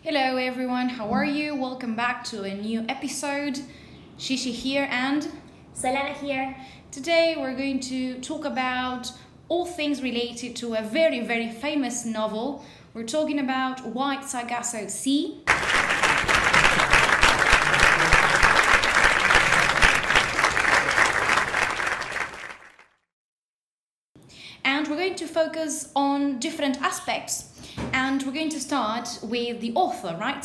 Hello everyone, how are you? Welcome back to a new episode. Shishi here and Solana here. today we're going to talk about all things related to a very, very famous novel. We're talking about White Sargasso Sea. And we're going to focus on different aspects. And we're going to start with the author, right?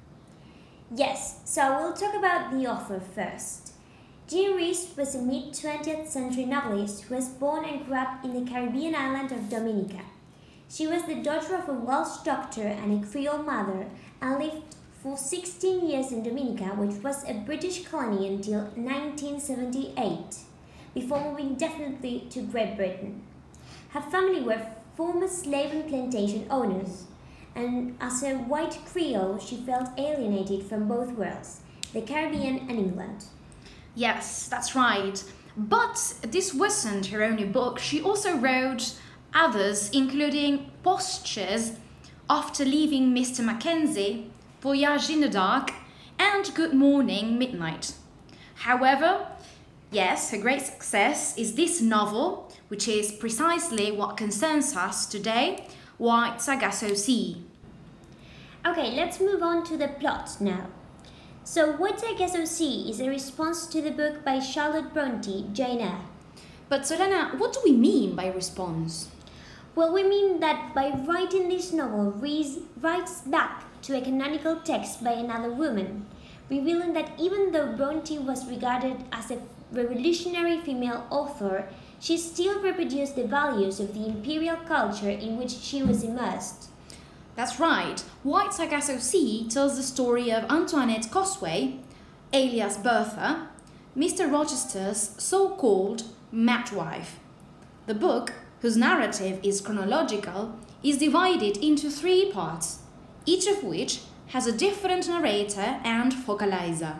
Yes, so we'll talk about the author first. Jean Rhys was a mid-20th century novelist who was born and grew up in the Caribbean island of Dominica. She was the daughter of a Welsh doctor and a Creole mother and lived for 16 years in Dominica, which was a British colony until 1978, before moving definitely to Great Britain. Her family were former slave and plantation owners, and as a white Creole, she felt alienated from both worlds, the Caribbean and England. Yes, that's right. But this wasn't her only book. She also wrote others, including Postures, After Leaving Mr. Mackenzie, Voyage in the Dark, and Good Morning, Midnight. However, yes, her great success is this novel, which is precisely what concerns us today, White Sargasso Sea. Okay, let's move on to the plot now. So, White Sargasso Sea is a response to the book by Charlotte Bronte, Jane Eyre. But Solana, what do we mean by response? Well, we mean that by writing this novel, Rhys writes back to a canonical text by another woman, revealing that even though Bronte was regarded as a revolutionary female author, she still reproduced the values of the imperial culture in which she was immersed. That's right. White Sargasso Sea tells the story of Antoinette Cosway, alias Bertha, Mr. Rochester's so-called midwife. The book, whose narrative is chronological, is divided into 3 parts, each of which has a different narrator and focalizer.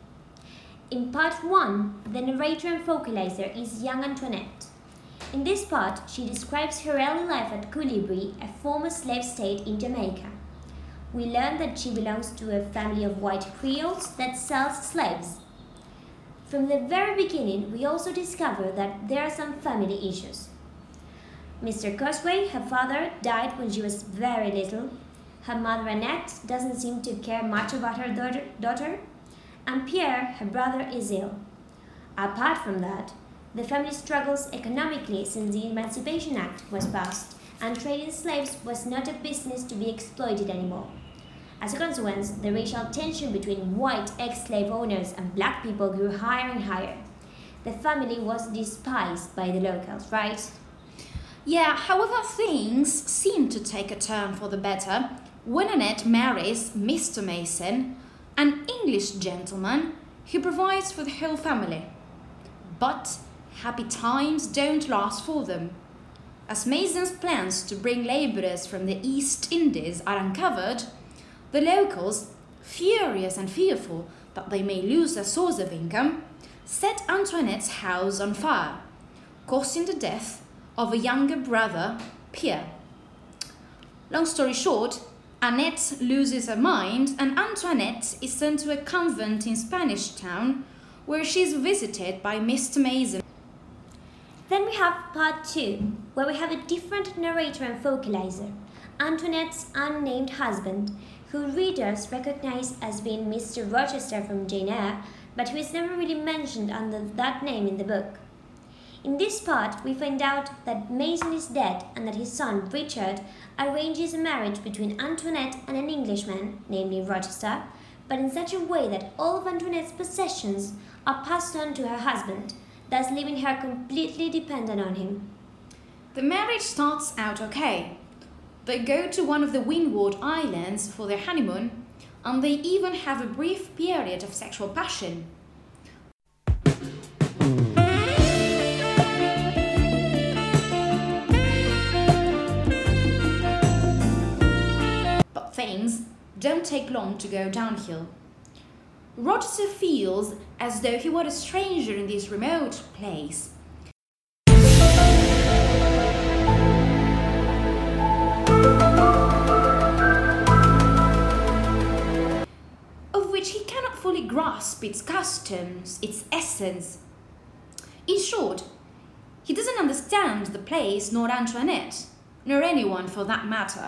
In part 1, the narrator and focalizer is young Antoinette. In this part, she describes her early life at Culebri, a former slave state in Jamaica. We learn that she belongs to a family of white Creoles that sells slaves. From the very beginning, we also discover that there are some family issues. Mr. Cosway, her father, died when she was very little. Her mother Annette doesn't seem to care much about her daughter. And Pierre, her brother, is ill. Apart from that, the family struggles economically since the Emancipation Act was passed, and trading slaves was not a business to be exploited anymore. As a consequence, the racial tension between white ex-slave owners and black people grew higher and higher. The family was despised by the locals, right? Yeah, however, things seem to take a turn for the better when Annette marries Mr. Mason, an English gentleman who provides for the whole family. But happy times don't last for them. As Mason's plans to bring labourers from the East Indies are uncovered, the locals, furious and fearful that they may lose their source of income, set Antoinette's house on fire, causing the death of a younger brother, Pierre. Long story short, Annette loses her mind and Antoinette is sent to a convent in Spanish Town where she is visited by Mr. Mason. Then we have part 2, where we have a different narrator and focalizer, Antoinette's unnamed husband, who readers recognize as being Mr. Rochester from Jane Eyre, but who is never really mentioned under that name in the book. In this part, we find out that Mason is dead and that his son, Richard, arranges a marriage between Antoinette and an Englishman, namely Rochester, but in such a way that all of Antoinette's possessions are passed on to her husband, thus leaving her completely dependent on him. The marriage starts out okay. They go to one of the Windward Islands for their honeymoon, and they even have a brief period of sexual passion. But things don't take long to go downhill. Rochester feels as though he were a stranger in this remote place. grasp its customs, its essence. In short, he doesn't understand the plays nor Antoinette, nor anyone for that matter.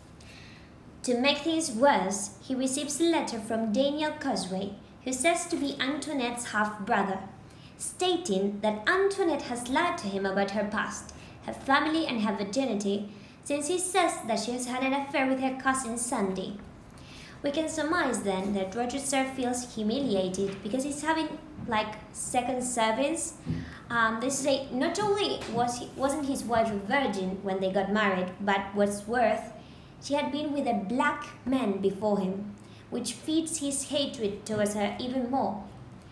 To make things worse, he receives a letter from Daniel Cosway, who says to be Antoinette's half-brother, stating that Antoinette has lied to him about her past, her family and her virginity, since he says that she has had an affair with her cousin Sandy. We can surmise then that Rochester feels humiliated because he's having second service. They say not only wasn't his wife a virgin when they got married, but what's worse, she had been with a black man before him, which feeds his hatred towards her even more.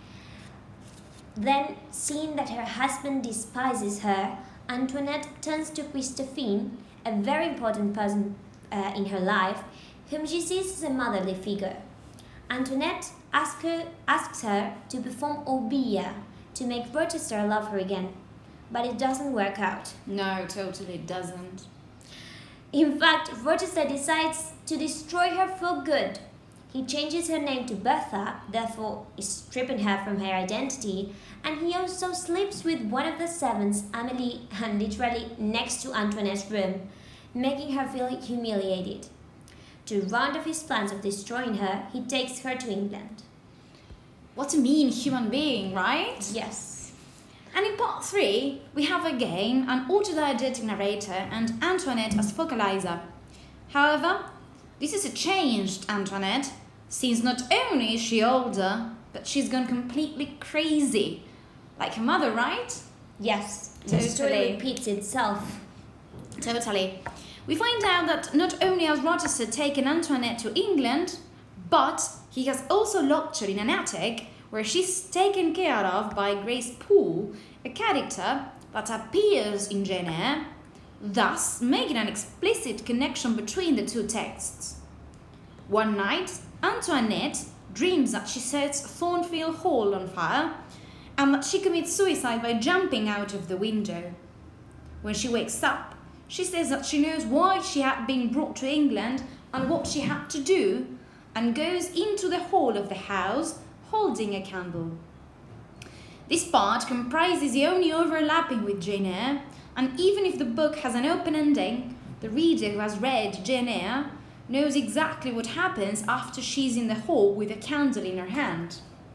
Then, seeing that her husband despises her, Antoinette turns to Christophine, a very important person in her life, whom she sees as a motherly figure. Antoinette asks her to perform Obeah to make Rochester love her again, but it doesn't work out. No, totally doesn't. In fact, Rochester decides to destroy her for good. He changes her name to Bertha, therefore stripping her from her identity, and he also sleeps with one of the servants, Amélie, and literally next to Antoinette's room, making her feel humiliated. To round off his plans of destroying her, he takes her to England. What a mean human being, right? Yes. And in part 3, we have again an autodidactic narrator and Antoinette as focalizer. However, this is a changed Antoinette, since not only is she older, but she's gone completely crazy. Like her mother, right? Yes, Totally. the story repeats itself. Totally. We find out that not only has Rochester taken Antoinette to England, but he has also locked her in an attic where she's taken care of by Grace Poole, a character that appears in Jane Eyre, thus making an explicit connection between the two texts. One night, Antoinette dreams that she sets Thornfield Hall on fire and that she commits suicide by jumping out of the window. When she wakes up, she says that she knows why she had been brought to England and what she had to do, and goes into the hall of the house holding a candle. This part comprises the only overlapping with Jane Eyre, and even if the book has an open ending, the reader who has read Jane Eyre knows exactly what happens after she's in the hall with a candle in her hand.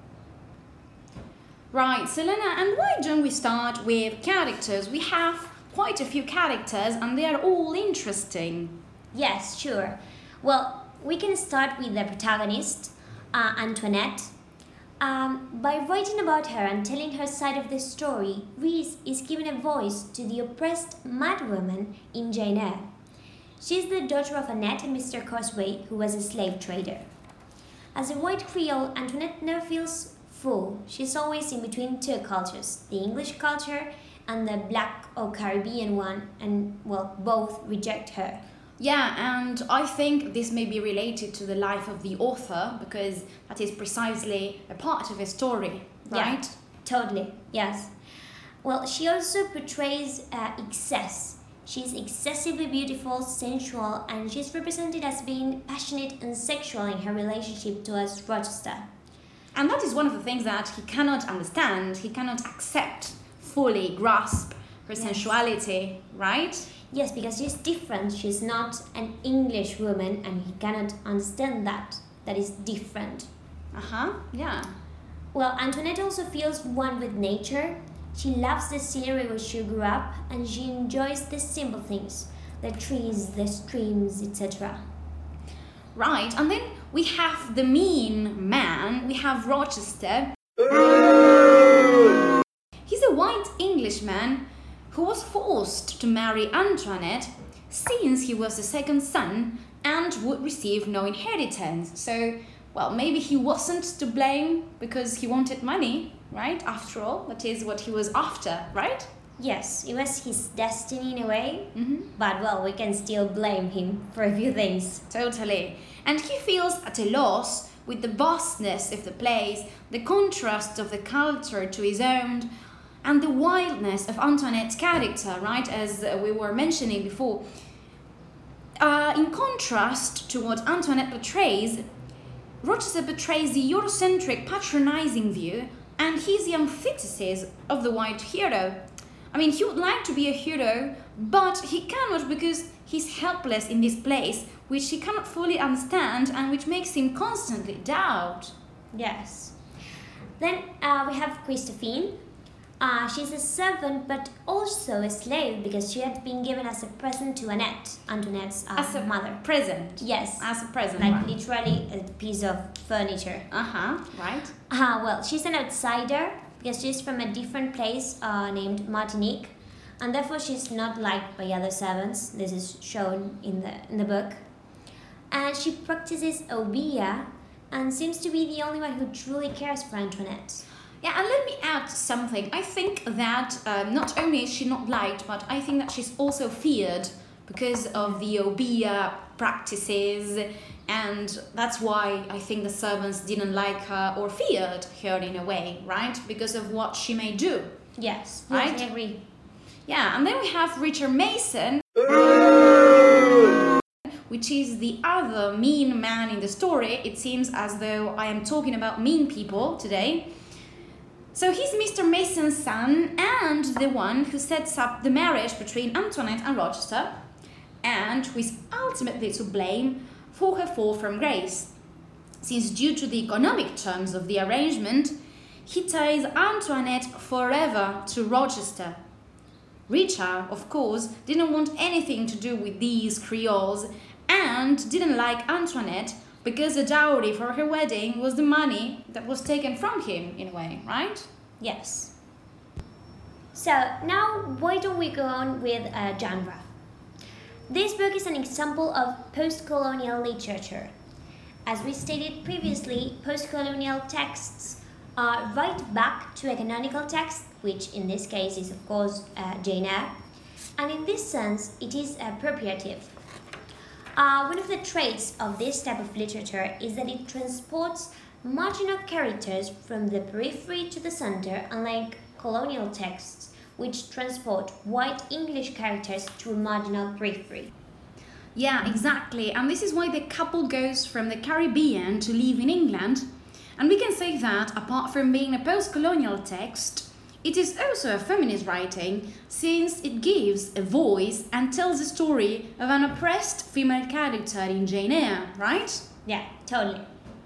Right, Selena, and why don't we start with characters? We have quite a few characters and they are all interesting. Yes, sure. Well, we can start with the protagonist, Antoinette. By writing about her and telling her side of the story, Rhys is giving a voice to the oppressed madwoman in Jane Eyre. She is the daughter of Annette and Mr. Cosway, who was a slave trader. As a white Creole, Antoinette never feels full. She's always in between two cultures, the English culture and the Black or Caribbean one, and, well, both reject her. Yeah, and I think this may be related to the life of the author, because that is precisely a part of a story, right? Yeah, totally, yes. Well, she also portrays excess. She's excessively beautiful, sensual, and she's represented as being passionate and sexual in her relationship towards Rochester. And that is one of the things that he cannot understand, he cannot accept, fully grasp her sensuality, right? Yes, because she's different. She's not an English woman, and he cannot understand that. That is different. Yeah. Well, Antoinette also feels one with nature. She loves the scenery where she grew up, and she enjoys the simple things, the trees, the streams, etc. Right, and then we have the mean man, we have Rochester. He's a white Englishman who was forced to marry Antoinette since he was the second son and would receive no inheritance. So, well, maybe he wasn't to blame because he wanted money, right? After all, that is what he was after, right? Yes, it was his destiny in a way, Mm-hmm. but, well, we can still blame him for a few things. Totally. And he feels at a loss with the vastness of the place, the contrast of the culture to his own, and the wildness of Antoinette's character, right, as we were mentioning before. In contrast to what Antoinette portrays, Rochester betrays the Eurocentric, patronizing view, and he's the antithesis of the white hero. I mean, he would like to be a hero, but he cannot because he's helpless in this place, which he cannot fully understand and which makes him constantly doubt. Yes. Then we have Christophine. She's a servant but also a slave because she had been given as a present to Annette, Antoinette's As a mother. present. Yes. As a present. Like right. literally a piece of furniture. Right. Well, she's an outsider because she's from a different place named Martinique, and therefore she's not liked by other servants. This is shown in the book. And she practices obeah and seems to be the only one who truly cares for Antoinette. Yeah, and let me add something. I think that not only is she not liked, but I think that she's also feared because of the obeah practices, and that's why I think the servants didn't like her or feared her in a way, right? Because of what she may do. Yes, Right? I agree. Yeah, and then we have Richard Mason, which is the other mean man in the story. It seems as though I am talking about mean people today. So he's Mr. Mason's son and the one who sets up the marriage between Antoinette and Rochester, and who is ultimately to blame for her fall from grace, since due to the economic terms of the arrangement, he ties Antoinette forever to Rochester. Richard, of course, didn't want anything to do with these Creoles and didn't like Antoinette because the dowry for her wedding was the money that was taken from him, in a way, right? Yes. So now why don't we go on with genre? This book is an example of post-colonial literature. As we stated previously, post-colonial texts write back to a canonical text, which in this case is of course Jane Eyre, and in this sense it is appropriative. One of the traits of this type of literature is that it transports marginal characters from the periphery to the center, unlike colonial texts, which transport white English characters to a marginal periphery. Yeah, exactly. And this is why the couple goes from the Caribbean to live in England. And we can say that, apart from being a post-colonial text, it is also a feminist writing, since it gives a voice and tells the story of an oppressed female character in Jane Eyre, right? Yeah, totally.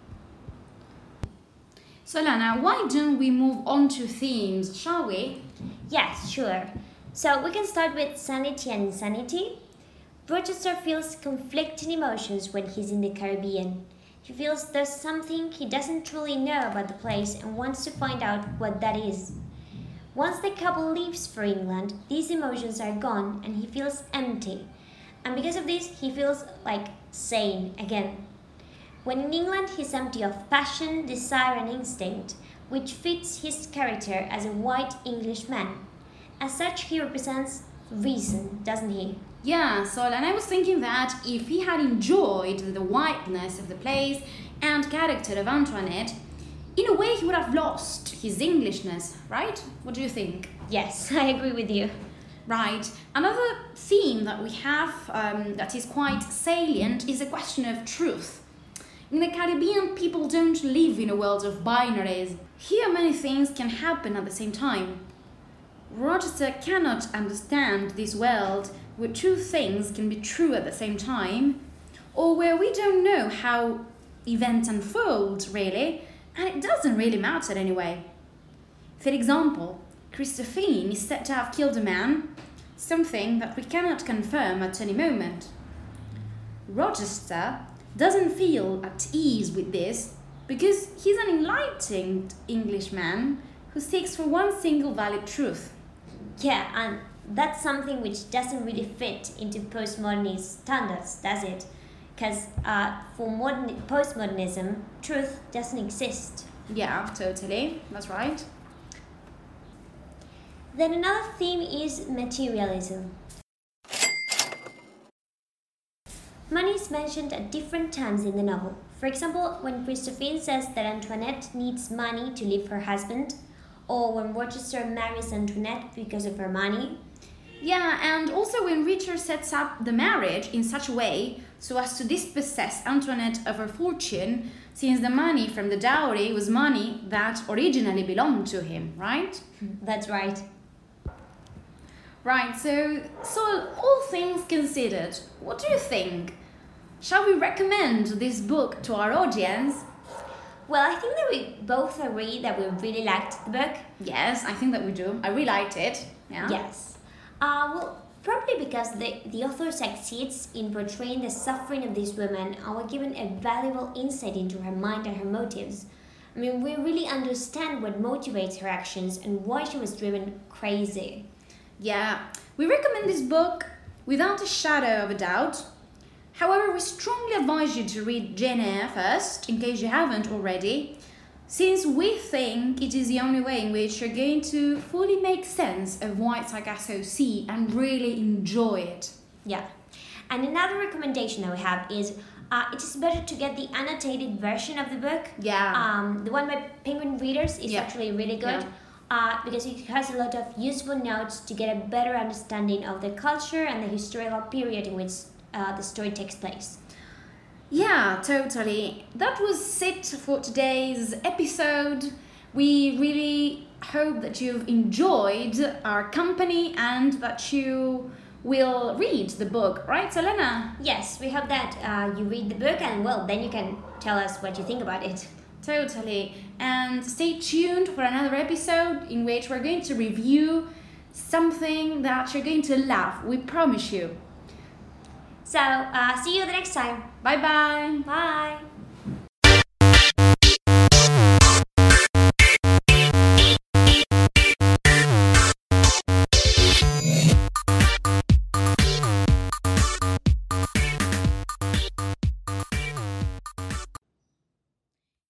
So Lana, why don't we move on to themes, shall we? Yes, sure. So we can start with sanity and insanity. Rochester feels conflicting emotions when he's in the Caribbean. He feels there's something he doesn't truly know about the place and wants to find out what that is. Once the couple leaves for England, these emotions are gone and he feels empty. And because of this, he feels like sane again. When in England, he's empty of passion, desire, and instinct, which fits his character as a white Englishman. As such, he represents reason, doesn't he? Yeah, Sol, and I was thinking that if he had enjoyed the whiteness of the place and character of Antoinette, in a way he would have lost his Englishness, right? What do you think? Yes, I agree with you. Right. Another theme that we have that is quite salient is the question of truth. In the Caribbean, people don't live in a world of binaries. Here, many things can happen at the same time. Rochester cannot understand this world where two things can be true at the same time, or where we don't know how events unfold, really, and it doesn't really matter anyway. For example, Christophine is said to have killed a man, something that we cannot confirm at any moment. Rochester doesn't feel at ease with this because he's an enlightened Englishman who seeks for one single valid truth. Yeah, and that's something which doesn't really fit into postmodernist standards, does it? Because for postmodernism, truth doesn't exist. Yeah, totally. That's right. Then another theme is materialism. Money is mentioned at different times in the novel. For example, when Christophine says that Antoinette needs money to leave her husband, or when Rochester marries Antoinette because of her money. Yeah, and also when Richard sets up the marriage in such a way so as to dispossess Antoinette of her fortune, since the money from the dowry was money that originally belonged to him, right? That's right. Right, so all things considered, what do you think? Shall we recommend this book to our audience? Well, I think that we both agree that we really liked the book. Yes, I think that we do. I really liked it. Yeah. Yes. Well, probably because the author succeeds in portraying the suffering of this woman and we're given a valuable insight into her mind and her motives. I mean, we really understand what motivates her actions and why she was driven crazy. Yeah, we recommend this book without a shadow of a doubt. However, we strongly advise you to read Jane Eyre first, in case you haven't already, since we think it is the only way in which you're going to fully make sense of White Sargasso Sea and really enjoy it. Yeah. And another recommendation that we have is it is better to get the annotated version of the book. Yeah. The one by Penguin Readers is actually really good. Yeah. Because it has a lot of useful notes to get a better understanding of the culture and the historical period in which the story takes place. Yeah, totally. That was it for today's episode. We really hope that you've enjoyed our company and that you will read the book, right, Selena? Yes, we hope that you read the book and, well, then you can tell us what you think about it. Totally. And stay tuned for another episode in which we're going to review something that you're going to love. We promise you. So, see you the next time. Bye-bye. Bye.